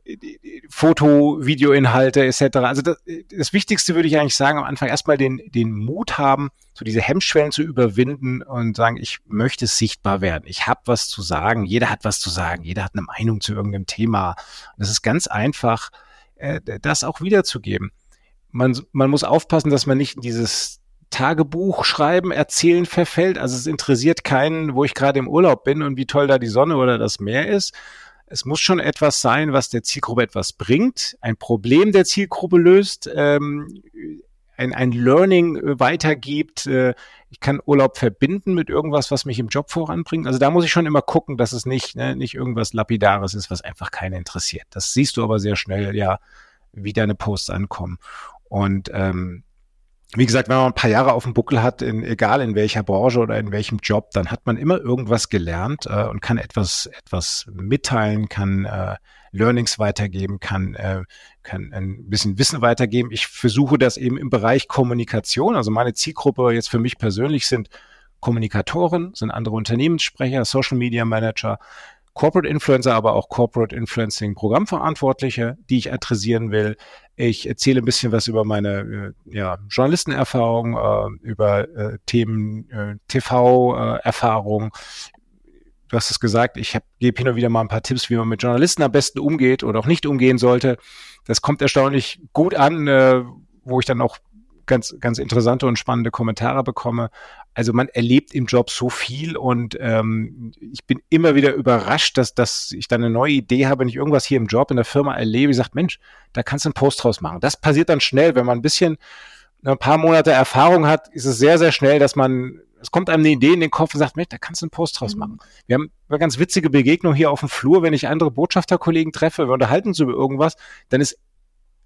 Foto, Videoinhalte et cetera. Also das, das Wichtigste würde ich eigentlich sagen, am Anfang erstmal den, den Mut haben, so diese Hemmschwellen zu überwinden und sagen, ich möchte sichtbar werden. Ich habe was zu sagen. Jeder hat was zu sagen. Jeder hat eine Meinung zu irgendeinem Thema. Und das ist ganz einfach, äh, das auch wiederzugeben. Man, man muss aufpassen, dass man nicht in dieses Tagebuch schreiben, erzählen verfällt. Also es interessiert keinen, wo ich gerade im Urlaub bin und wie toll da die Sonne oder das Meer ist. Es muss schon etwas sein, was der Zielgruppe etwas bringt, ein Problem der Zielgruppe löst, ähm, ein, ein Learning weitergibt. Äh, ich kann Urlaub verbinden mit irgendwas, was mich im Job voranbringt. Also da muss ich schon immer gucken, dass es nicht, ne, nicht irgendwas Lapidares ist, was einfach keiner interessiert. Das siehst du aber sehr schnell, ja, wie deine Posts ankommen. Und ähm, wie gesagt, wenn man ein paar Jahre auf dem Buckel hat, in, egal in welcher Branche oder in welchem Job, dann hat man immer irgendwas gelernt äh, und kann etwas etwas mitteilen, kann äh, Learnings weitergeben, kann äh, kann ein bisschen Wissen weitergeben. Ich versuche das eben im Bereich Kommunikation. Also meine Zielgruppe jetzt für mich persönlich sind Kommunikatoren, sind andere Unternehmenssprecher, Social Media Manager, Corporate Influencer, aber auch Corporate Influencing Programmverantwortliche, die ich adressieren will. Ich erzähle ein bisschen was über meine äh, ja, Journalistenerfahrung, äh, über äh, Themen äh, T V-Erfahrung. Äh, du hast es gesagt, ich gebe hin und wieder mal ein paar Tipps, wie man mit Journalisten am besten umgeht oder auch nicht umgehen sollte. Das kommt erstaunlich gut an, äh, wo ich dann auch ganz, ganz interessante und spannende Kommentare bekomme. Also man erlebt im Job so viel und ähm, ich bin immer wieder überrascht, dass, dass ich dann eine neue Idee habe, wenn ich irgendwas hier im Job in der Firma erlebe, ich sage, Mensch, da kannst du einen Post draus machen. Das passiert dann schnell, wenn man ein bisschen, ein paar Monate Erfahrung hat, ist es sehr, sehr schnell, dass man, es kommt einem eine Idee in den Kopf und sagt, Mensch, da kannst du einen Post draus machen. Wir haben eine ganz witzige Begegnung hier auf dem Flur, wenn ich andere Botschafterkollegen treffe, wir unterhalten uns über irgendwas, dann ist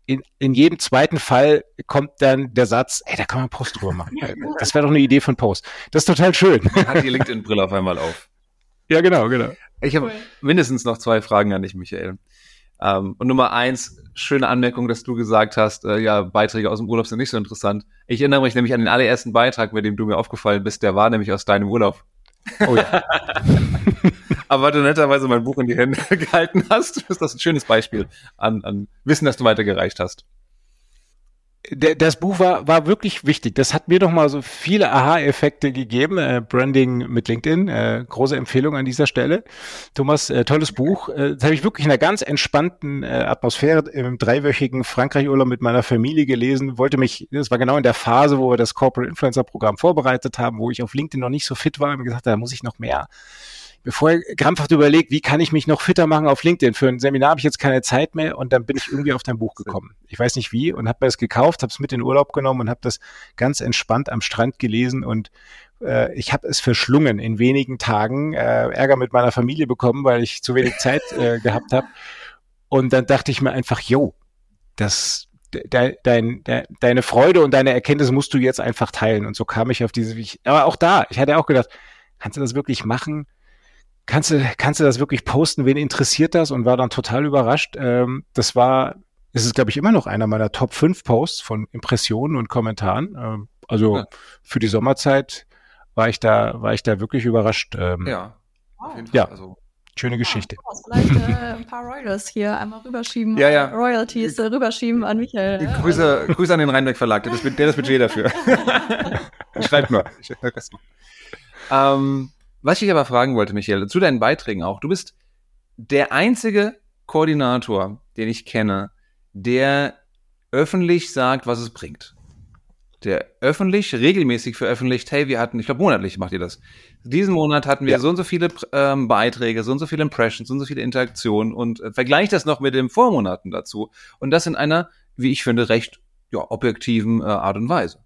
in, in jedem zweiten Fall kommt dann der Satz, ey, da kann man einen Post drüber machen. Das wäre doch eine Idee von Post. Das ist total schön. Hat die LinkedIn-Brille auf einmal auf. Ja, genau, genau. Ich habe cool. mindestens noch zwei Fragen an dich, Michael. Ähm, und Nummer eins, schöne Anmerkung, dass du gesagt hast, äh, ja, Beiträge aus dem Urlaub sind nicht so interessant. Ich erinnere mich nämlich an den allerersten Beitrag, mit dem du mir aufgefallen bist, der war nämlich aus deinem Urlaub. Oh ja. Aber weil du netterweise mein Buch in die Hände gehalten hast, ist das ein schönes Beispiel an, an Wissen, das du weitergereicht hast. Das Buch war, war wirklich wichtig. Das hat mir doch mal so viele Aha-Effekte gegeben. Äh, Branding mit LinkedIn, äh, große Empfehlung an dieser Stelle. Thomas, äh, tolles Buch. Äh, das habe ich wirklich in einer ganz entspannten äh, Atmosphäre im dreiwöchigen Frankreich-Urlaub mit meiner Familie gelesen. Wollte mich, das war genau in der Phase, wo wir das Corporate Influencer Programm vorbereitet haben, wo ich auf LinkedIn noch nicht so fit war und mir gesagt habe, da muss ich noch mehr. Bevor ich krampfhaft überlegt, wie kann ich mich noch fitter machen auf LinkedIn? Für ein Seminar habe ich jetzt keine Zeit mehr und dann bin ich irgendwie auf dein Buch gekommen. Ich weiß nicht wie und habe mir das gekauft, habe es mit in den Urlaub genommen und habe das ganz entspannt am Strand gelesen und äh, ich habe es verschlungen in wenigen Tagen, äh, Ärger mit meiner Familie bekommen, weil ich zu wenig Zeit äh, gehabt habe. Und dann dachte ich mir einfach, yo, das de, dein, de, deine Freude und deine Erkenntnis musst du jetzt einfach teilen. Und so kam ich auf diese, ich, aber auch da, ich hatte auch gedacht, kannst du das wirklich machen? Kannst du, kannst du das wirklich posten? Wen interessiert das? Und war dann total überrascht. Ähm, das war, es ist, glaube ich, immer noch einer meiner Top fünf Posts von Impressionen und Kommentaren. Ähm, also ja. Für die Sommerzeit war ich da, war ich da wirklich überrascht. Ähm, ja, auf jeden Fall. Ja, also, schöne Geschichte. Ja, vielleicht äh, ein paar Royals hier einmal rüberschieben. Ja, ja. Royalties äh, rüberschieben an Michael. Ja. Grüße, Grüße an den Rheinberg Verlag, der, der das Budget dafür. Ich schreibe nur. Ich schreib nur. Ähm, Was ich aber fragen wollte, Michael, zu deinen Beiträgen auch. Du bist der einzige Koordinator, den ich kenne, der öffentlich sagt, was es bringt. Der öffentlich, regelmäßig veröffentlicht, hey, wir hatten, ich glaube monatlich macht ihr das. Diesen Monat hatten wir ja. so und so viele ähm, Beiträge, so und so viele Impressions, so und so viele Interaktionen und äh, vergleicht das noch mit den Vormonaten dazu. Und das in einer, wie ich finde, recht ja, objektiven äh, Art und Weise.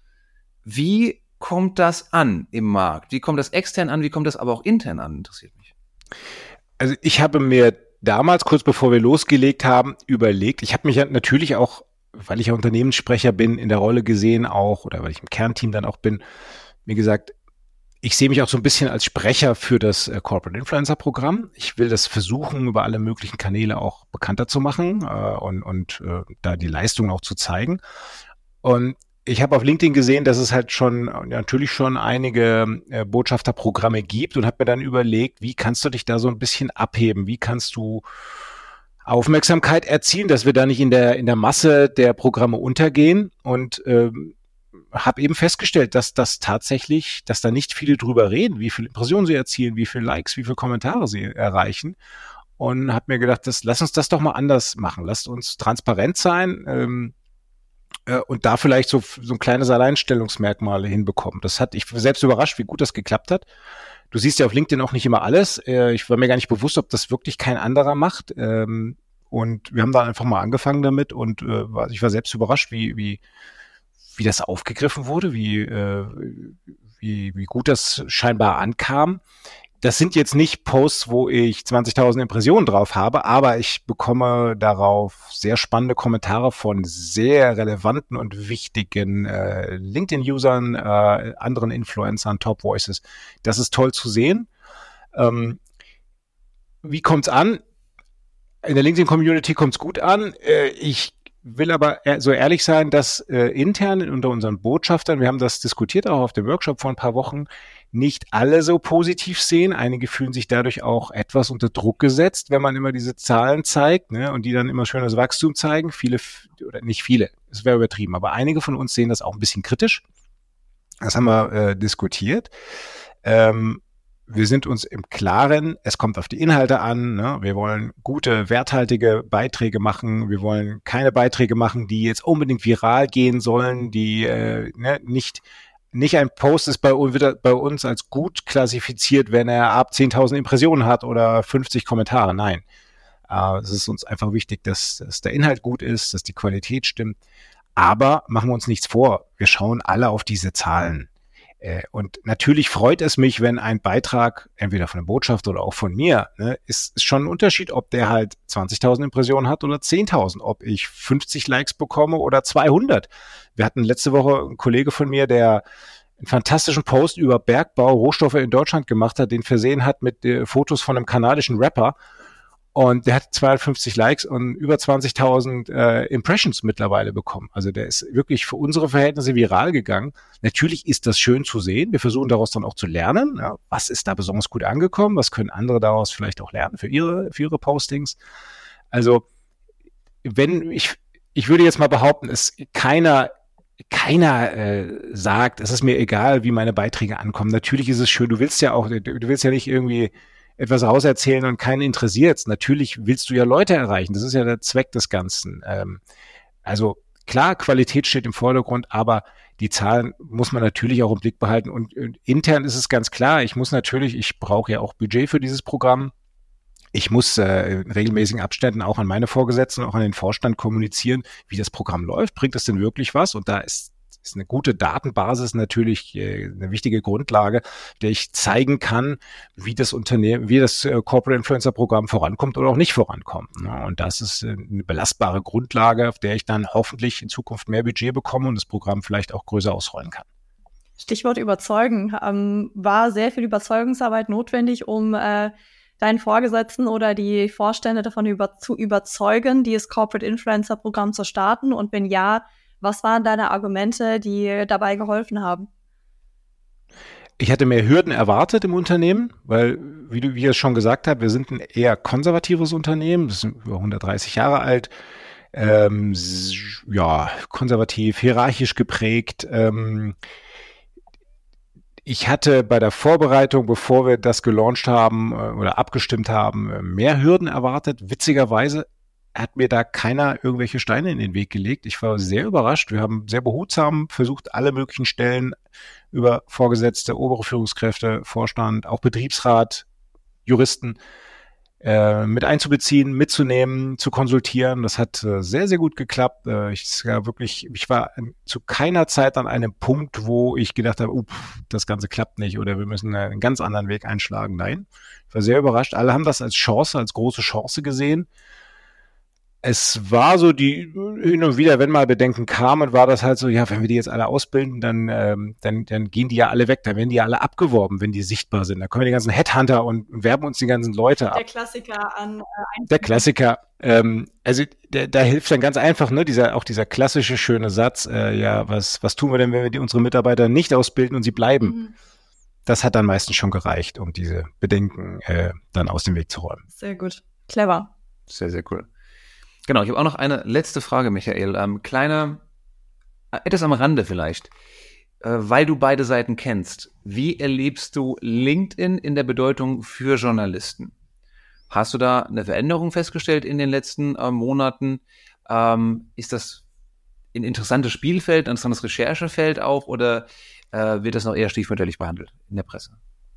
Wie kommt das an im Markt? Wie kommt das extern an? Wie kommt das aber auch intern an? Interessiert mich. Also ich habe mir damals, kurz bevor wir losgelegt haben, überlegt, ich habe mich ja natürlich auch, weil ich ja Unternehmenssprecher bin, in der Rolle gesehen auch, oder weil ich im Kernteam dann auch bin, mir gesagt, ich sehe mich auch so ein bisschen als Sprecher für das äh, Corporate Influencer Programm. Ich will das versuchen, über alle möglichen Kanäle auch bekannter zu machen äh, und, und äh, da die Leistung auch zu zeigen. Und ich habe auf LinkedIn gesehen, dass es halt schon natürlich schon einige äh, Botschafterprogramme gibt und habe mir dann überlegt, wie kannst du dich da so ein bisschen abheben? Wie kannst du Aufmerksamkeit erzielen, dass wir da nicht in der in der Masse der Programme untergehen? Und ähm, habe eben festgestellt, dass das tatsächlich, dass da nicht viele drüber reden, wie viele Impressionen sie erzielen, wie viele Likes, wie viele Kommentare sie erreichen. Und habe mir gedacht, das, lass uns das doch mal anders machen. Lasst uns transparent sein. Ähm, und da vielleicht so, so ein kleines Alleinstellungsmerkmal hinbekommen. Das hat ich selbst überrascht, wie gut das geklappt hat. Du siehst ja auf LinkedIn auch nicht immer alles. Ich war mir gar nicht bewusst, ob das wirklich kein anderer macht. Und wir haben da einfach mal angefangen damit und ich war selbst überrascht, wie, wie, wie das aufgegriffen wurde, wie, wie, wie gut das scheinbar ankam. Das sind jetzt nicht Posts, wo ich zwanzigtausend Impressionen drauf habe, aber ich bekomme darauf sehr spannende Kommentare von sehr relevanten und wichtigen äh, LinkedIn-Usern, äh, anderen Influencern, Top Voices. Das ist toll zu sehen. Ähm, wie kommt's an? In der LinkedIn-Community kommt's gut an. Äh, ich will aber so ehrlich sein, dass äh, intern unter unseren Botschaftern, wir haben das diskutiert auch auf dem Workshop vor ein paar Wochen, nicht alle so positiv sehen. Einige fühlen sich dadurch auch etwas unter Druck gesetzt, wenn man immer diese Zahlen zeigt, ne, und die dann immer schönes Wachstum zeigen. Viele, oder nicht viele, es wäre übertrieben, aber einige von uns sehen das auch ein bisschen kritisch. Das haben wir äh, diskutiert. Ähm, wir sind uns im Klaren, es kommt auf die Inhalte an. Ne? Wir wollen gute, werthaltige Beiträge machen. Wir wollen keine Beiträge machen, die jetzt unbedingt viral gehen sollen, die äh, ne, nicht Nicht ein Post ist bei, wird bei uns als gut klassifiziert, wenn er ab zehntausend Impressionen hat oder fünfzig Kommentare. Nein, äh, es ist uns einfach wichtig, dass, dass der Inhalt gut ist, dass die Qualität stimmt. Aber machen wir uns nichts vor, wir schauen alle auf diese Zahlen. Äh, und natürlich freut es mich, wenn ein Beitrag, entweder von der Botschaft oder auch von mir, ne, ist, ist schon ein Unterschied, ob der halt zwanzigtausend Impressionen hat oder zehntausend, ob ich fünfzig Likes bekomme oder zweihundert. Wir hatten letzte Woche einen Kollege von mir, der einen fantastischen Post über Bergbau, Rohstoffe in Deutschland gemacht hat, den versehen hat mit äh, Fotos von einem kanadischen Rapper. Und der hat zweihundertfünfzig Likes und über zwanzigtausend äh, Impressions mittlerweile bekommen. Also der ist wirklich für unsere Verhältnisse viral gegangen. Natürlich ist das schön zu sehen. Wir versuchen daraus dann auch zu lernen. Ja, was ist da besonders gut angekommen? Was können andere daraus vielleicht auch lernen für ihre, für ihre Postings? Also wenn ich, ich würde jetzt mal behaupten, es keiner Keiner äh, sagt, es ist mir egal, wie meine Beiträge ankommen. Natürlich ist es schön. Du willst ja auch, du, du willst ja nicht irgendwie etwas rauserzählen und keinen interessiert. Natürlich willst du ja Leute erreichen. Das ist ja der Zweck des Ganzen. Ähm, also klar, Qualität steht im Vordergrund, aber die Zahlen muss man natürlich auch im Blick behalten. Und, und intern ist es ganz klar, ich muss natürlich, ich brauche ja auch Budget für dieses Programm. Ich muss äh, in regelmäßigen Abständen auch an meine Vorgesetzten, auch an den Vorstand kommunizieren, wie das Programm läuft. Bringt es denn wirklich was? Und da ist, ist eine gute Datenbasis natürlich äh, eine wichtige Grundlage, der ich zeigen kann, wie das Unternehmen, wie das äh, Corporate Influencer Programm vorankommt oder auch nicht vorankommt. Ja, und das ist äh, eine belastbare Grundlage, auf der ich dann hoffentlich in Zukunft mehr Budget bekomme und das Programm vielleicht auch größer ausrollen kann. Stichwort überzeugen. Ähm, war sehr viel Überzeugungsarbeit notwendig, um äh, deinen Vorgesetzten oder die Vorstände davon über, zu überzeugen, dieses Corporate Influencer Programm zu starten? Und wenn ja, was waren deine Argumente, die dabei geholfen haben? Ich hatte mehr Hürden erwartet im Unternehmen, weil, wie du wie ich es schon gesagt habe, wir sind ein eher konservatives Unternehmen, das sind über hundertdreißig Jahre alt, ähm, ja, konservativ, hierarchisch geprägt. Ähm, Ich hatte bei der Vorbereitung, bevor wir das gelauncht haben äh, oder abgestimmt haben, äh, mehr Hürden erwartet. Witzigerweise hat mir da keiner irgendwelche Steine in den Weg gelegt. Ich war sehr überrascht. Wir haben sehr behutsam versucht, alle möglichen Stellen über Vorgesetzte, obere Führungskräfte, Vorstand, auch Betriebsrat, Juristen äh, mit einzubeziehen, mitzunehmen, zu konsultieren. Das hat äh, sehr, sehr gut geklappt. Äh, ich war wirklich, ich war zu keiner Zeit an einem Punkt, wo ich gedacht habe, uh, das Ganze klappt nicht oder wir müssen einen ganz anderen Weg einschlagen. Nein, ich war sehr überrascht. Alle haben das als Chance, als große Chance gesehen. Es war so die, hin und wieder, wenn mal Bedenken kamen, war das halt so, ja, wenn wir die jetzt alle ausbilden, dann, ähm, dann, dann gehen die ja alle weg, dann werden die ja alle abgeworben, wenn die sichtbar sind. Da kommen die ganzen Headhunter und werben uns die ganzen Leute ab. Der Klassiker an äh, Der Klassiker. Ähm, also der, da hilft dann ganz einfach, ne, dieser auch dieser klassische schöne Satz, äh, ja, was was tun wir denn, wenn wir die, unsere Mitarbeiter nicht ausbilden und sie bleiben? Mhm. Das hat dann meistens schon gereicht, um diese Bedenken äh, dann aus dem Weg zu räumen. Sehr gut. Clever. Sehr, sehr cool. Genau, ich habe auch noch eine letzte Frage, Michael. Ähm, kleine, etwas am Rande vielleicht, äh, weil du beide Seiten kennst. Wie erlebst du LinkedIn in der Bedeutung für Journalisten? Hast du da eine Veränderung festgestellt in den letzten äh, Monaten? Ähm, ist das ein interessantes Spielfeld, ein interessantes Recherchefeld auch, oder äh, wird das noch eher stiefmütterlich behandelt in der Presse?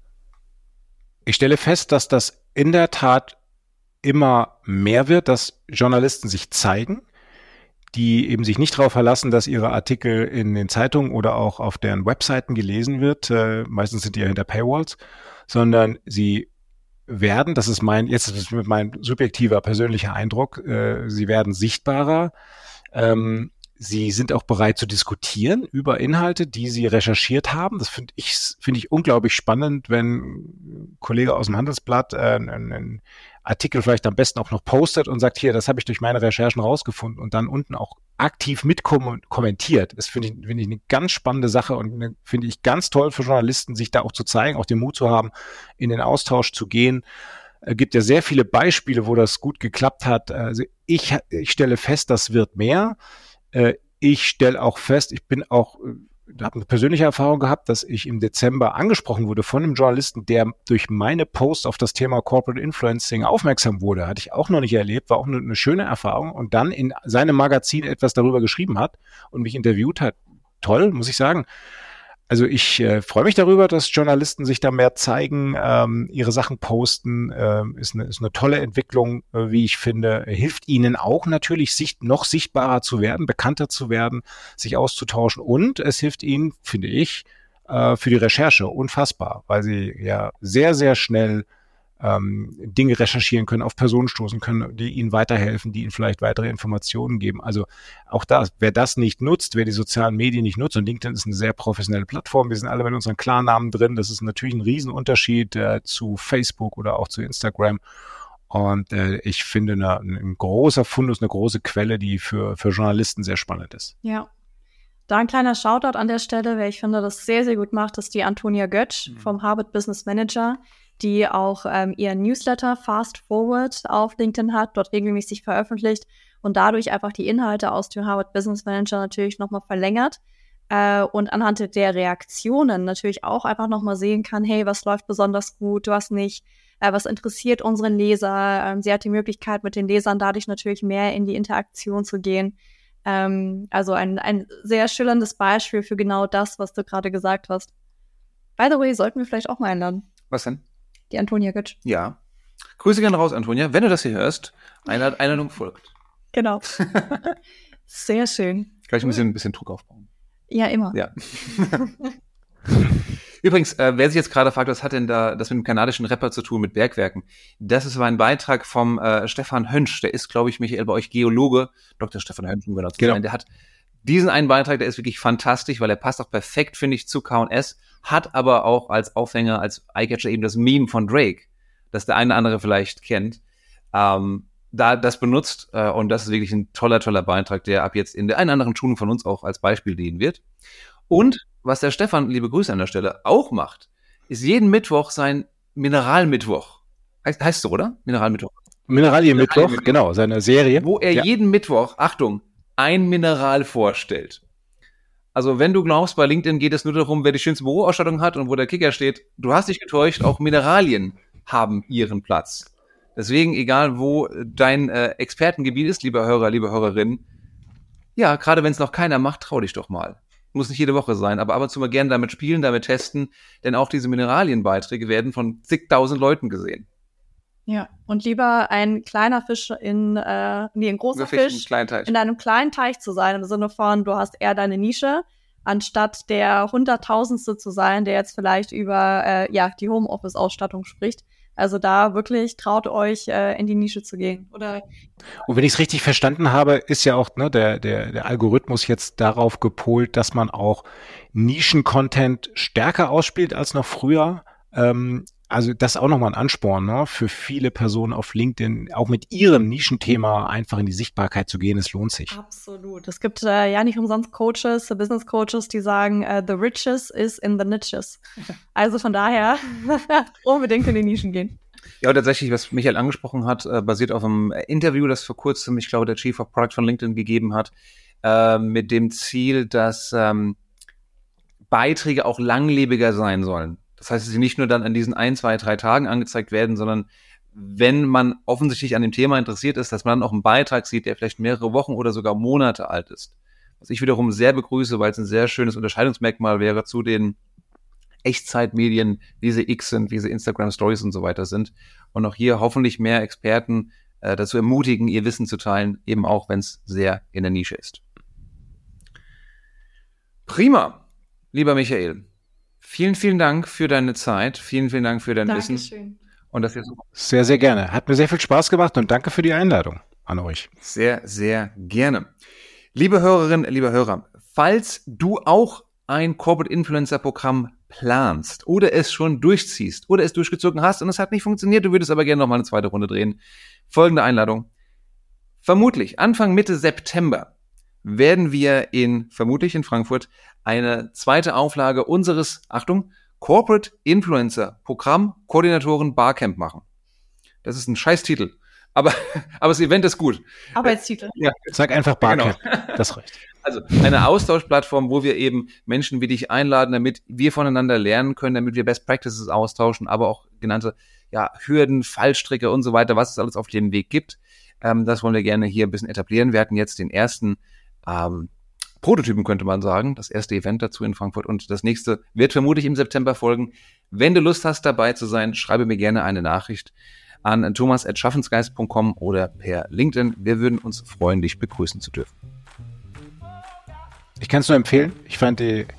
Ich stelle fest, dass das in der Tat immer mehr wird, dass Journalisten sich zeigen, die eben sich nicht darauf verlassen, dass ihre Artikel in den Zeitungen oder auch auf deren Webseiten gelesen wird. Äh, meistens sind die ja hinter Paywalls, sondern sie werden, das ist mein, jetzt ist es mein subjektiver persönlicher Eindruck, äh, sie werden sichtbarer. Ähm, sie sind auch bereit zu diskutieren über Inhalte, die sie recherchiert haben. Das finde ich, finde ich unglaublich spannend, wenn ein Kollege aus dem Handelsblatt äh, einen, einen Artikel vielleicht am besten auch noch postet und sagt, hier, das habe ich durch meine Recherchen rausgefunden und dann unten auch aktiv mitkommentiert. Das finde ich, finde ich eine ganz spannende Sache und eine, finde ich ganz toll für Journalisten, sich da auch zu zeigen, auch den Mut zu haben, in den Austausch zu gehen. Es gibt ja sehr viele Beispiele, wo das gut geklappt hat. Also ich, ich stelle fest, das wird mehr. Ich stelle auch fest, ich bin auch, habe eine persönliche Erfahrung gehabt, dass ich im Dezember angesprochen wurde von einem Journalisten, der durch meine Post auf das Thema Corporate Influencing aufmerksam wurde. Hatte ich auch noch nicht erlebt, war auch eine, eine schöne Erfahrung und dann in seinem Magazin etwas darüber geschrieben hat und mich interviewt hat. Toll, muss ich sagen. Also ich äh, freue mich darüber, dass Journalisten sich da mehr zeigen, ähm, ihre Sachen posten, ähm, ist, eine, ist eine tolle Entwicklung, äh, wie ich finde, hilft ihnen auch natürlich, sicht, noch sichtbarer zu werden, bekannter zu werden, sich auszutauschen und es hilft ihnen, finde ich, äh, für die Recherche. Unfassbar, weil sie ja sehr, sehr schnell ähm, Dinge recherchieren können, auf Personen stoßen können, die ihnen weiterhelfen, die ihnen vielleicht weitere Informationen geben. Also auch da, wer das nicht nutzt, wer die sozialen Medien nicht nutzt, und LinkedIn ist eine sehr professionelle Plattform, wir sind alle mit unseren Klarnamen drin, das ist natürlich ein Riesenunterschied äh, zu Facebook oder auch zu Instagram. Und äh, ich finde, eine, ein großer Fundus, eine große Quelle, die für, für Journalisten sehr spannend ist. Ja. Da ein kleiner Shoutout an der Stelle, weil ich finde, das sehr, sehr gut macht, ist die Antonia Götsch mhm. vom Harvard Business Manager, die auch ähm, ihren Newsletter Fast Forward auf LinkedIn hat, dort regelmäßig veröffentlicht und dadurch einfach die Inhalte aus dem Harvard Business Manager natürlich nochmal verlängert äh, und anhand der Reaktionen natürlich auch einfach nochmal sehen kann, hey, was läuft besonders gut, was nicht, äh, was interessiert unseren Leser. Ähm, sie hat die Möglichkeit, mit den Lesern dadurch natürlich mehr in die Interaktion zu gehen. Ähm, also ein, ein sehr schillerndes Beispiel für genau das, was du gerade gesagt hast. By the way, sollten wir vielleicht auch mal einladen. Was denn? Die Antonia Götsch. Ja. Grüße gerne raus, Antonia. Wenn du das hier hörst, Einlad- Einladung folgt. Genau. Sehr schön. Gleich ein bisschen, ein bisschen Druck aufbauen. Ja, immer. Ja. Übrigens, äh, wer sich jetzt gerade fragt, was hat denn da das mit dem kanadischen Rapper zu tun, mit Bergwerken? Das ist aber ein Beitrag vom äh, Stefan Hönsch. Der ist, glaube ich, Michael, bei euch Geologe. Doktor Stefan Hönsch, um genau zu sein. Der hat diesen einen Beitrag, der ist wirklich fantastisch, weil er passt auch perfekt, finde ich, zu K und S, hat aber auch als Aufhänger, als Eyecatcher eben das Meme von Drake, das der eine oder andere vielleicht kennt, ähm, da das benutzt äh, und das ist wirklich ein toller, toller Beitrag, der ab jetzt in der einen oder anderen Schulung von uns auch als Beispiel dienen wird. Und was der Stefan, liebe Grüße an der Stelle, auch macht, ist jeden Mittwoch sein Mineralmittwoch. Heißt, heißt so, oder? Mineralmittwoch. Mineralienmittwoch, Mineralien genau, seine Serie. Wo er ja. jeden Mittwoch, Achtung, ein Mineral vorstellt. Also wenn du glaubst, bei LinkedIn geht es nur darum, wer die schönste Büroausstattung hat und wo der Kicker steht, du hast dich getäuscht, auch Mineralien haben ihren Platz. Deswegen, egal wo dein äh, Expertengebiet ist, lieber Hörer, liebe Hörerin, ja, gerade wenn es noch keiner macht, trau dich doch mal. Muss nicht jede Woche sein, aber ab und zu mal gerne damit spielen, damit testen, denn auch diese Mineralienbeiträge werden von zigtausend Leuten gesehen. Ja, und lieber ein kleiner Fisch in, äh, nee, ein großer Fisch, Fisch in einem kleinen Teich zu sein, im Sinne von, du hast eher deine Nische, anstatt der Hunderttausendste zu sein, der jetzt vielleicht über äh, ja die Homeoffice-Ausstattung spricht. Also da wirklich traut euch, äh, in die Nische zu gehen. Oder und wenn ich es richtig verstanden habe, ist ja auch ne, der, der, der Algorithmus jetzt darauf gepolt, dass man auch Nischen-Content stärker ausspielt als noch früher. Ähm, Also das ist auch nochmal ein Ansporn, ne, für viele Personen auf LinkedIn, auch mit ihrem Nischenthema einfach in die Sichtbarkeit zu gehen. Es lohnt sich. Absolut. Es gibt äh, ja nicht umsonst Coaches, Business Coaches, die sagen, uh, the riches is in the niches. Also von daher unbedingt in die Nischen gehen. Ja, und tatsächlich, was Michael angesprochen hat, äh, basiert auf einem Interview, das vor kurzem, ich glaube, der Chief of Product von LinkedIn gegeben hat, äh, mit dem Ziel, dass ähm, Beiträge auch langlebiger sein sollen. Das heißt, dass sie nicht nur dann an diesen ein, zwei, drei Tagen angezeigt werden, sondern wenn man offensichtlich an dem Thema interessiert ist, dass man dann auch einen Beitrag sieht, der vielleicht mehrere Wochen oder sogar Monate alt ist. Was ich wiederum sehr begrüße, weil es ein sehr schönes Unterscheidungsmerkmal wäre zu den Echtzeitmedien, wie sie X sind, wie sie Instagram Stories und so weiter sind. Und auch hier hoffentlich mehr Experten äh, dazu ermutigen, ihr Wissen zu teilen, eben auch, wenn es sehr in der Nische ist. Prima, lieber Michael. Vielen, vielen Dank für deine Zeit. Vielen, vielen Dank für dein Dankeschön. Wissen. Und das jetzt sehr, sehr gerne. Hat mir sehr viel Spaß gemacht und danke für die Einladung an euch. Sehr, sehr gerne. Liebe Hörerinnen, liebe Hörer, falls du auch ein Corporate Influencer Programm planst oder es schon durchziehst oder es durchgezogen hast und es hat nicht funktioniert, du würdest aber gerne noch mal eine zweite Runde drehen. Folgende Einladung. Vermutlich Anfang Mitte September werden wir in, vermutlich in Frankfurt, eine zweite Auflage unseres, Achtung, Corporate Influencer Programm Koordinatoren Barcamp machen. Das ist ein Scheißtitel, aber, aber das Event ist gut. Arbeitstitel. Ja. Sag einfach Barcamp, genau. Das reicht. Also eine Austauschplattform, wo wir eben Menschen wie dich einladen, damit wir voneinander lernen können, damit wir Best Practices austauschen, aber auch genannte ja, Hürden, Fallstricke und so weiter, was es alles auf dem Weg gibt. Ähm, das wollen wir gerne hier ein bisschen etablieren. Wir hatten jetzt den ersten ähm, Prototypen, könnte man sagen, das erste Event dazu in Frankfurt und das nächste wird vermutlich im September folgen. Wenn du Lust hast, dabei zu sein, schreibe mir gerne eine Nachricht an thomas at schaffensgeist punkt com oder per LinkedIn. Wir würden uns freuen, dich begrüßen zu dürfen. Ich kann es nur empfehlen. Ich fand die,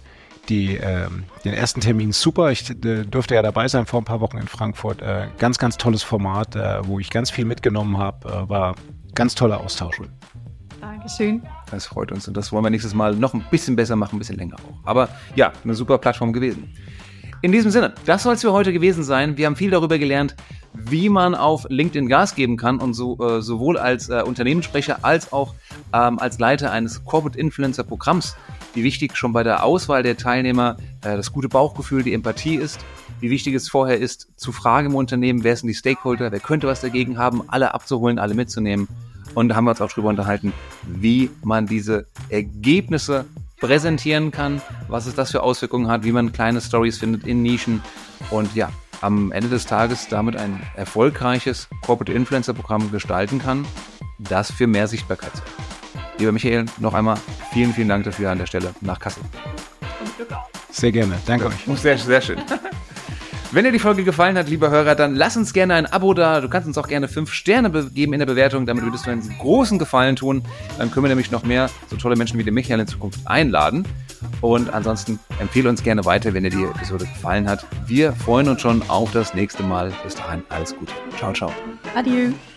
die, ähm, den ersten Termin super. Ich äh, durfte ja dabei sein vor ein paar Wochen in Frankfurt. Äh, ganz, ganz tolles Format, äh, wo ich ganz viel mitgenommen habe. Äh, war ganz toller Austausch. Dankeschön. Das freut uns und das wollen wir nächstes Mal noch ein bisschen besser machen, ein bisschen länger auch. Aber ja, eine super Plattform gewesen. In diesem Sinne, das soll es für heute gewesen sein. Wir haben viel darüber gelernt, wie man auf LinkedIn Gas geben kann und so äh, sowohl als äh, Unternehmenssprecher als auch ähm, als Leiter eines Corporate Influencer Programms, wie wichtig schon bei der Auswahl der Teilnehmer äh, das gute Bauchgefühl, die Empathie ist, wie wichtig es vorher ist, zu fragen im Unternehmen, wer sind die Stakeholder, wer könnte was dagegen haben, alle abzuholen, alle mitzunehmen. Und da haben wir uns auch drüber unterhalten, wie man diese Ergebnisse präsentieren kann, was es das für Auswirkungen hat, wie man kleine Stories findet in Nischen und ja, am Ende des Tages damit ein erfolgreiches Corporate Influencer Programm gestalten kann, das für mehr Sichtbarkeit sorgt. Lieber Michael, noch einmal vielen, vielen Dank dafür an der Stelle nach Kassel. Sehr gerne, danke euch. Sehr, sehr schön. Wenn dir die Folge gefallen hat, lieber Hörer, dann lass uns gerne ein Abo da. Du kannst uns auch gerne fünf Sterne geben in der Bewertung. Damit würdest du einen großen Gefallen tun. Dann können wir nämlich noch mehr so tolle Menschen wie den Michael in Zukunft einladen. Und ansonsten empfehle uns gerne weiter, wenn dir die Episode gefallen hat. Wir freuen uns schon auf das nächste Mal. Bis dahin, alles Gute. Ciao, ciao. Adieu.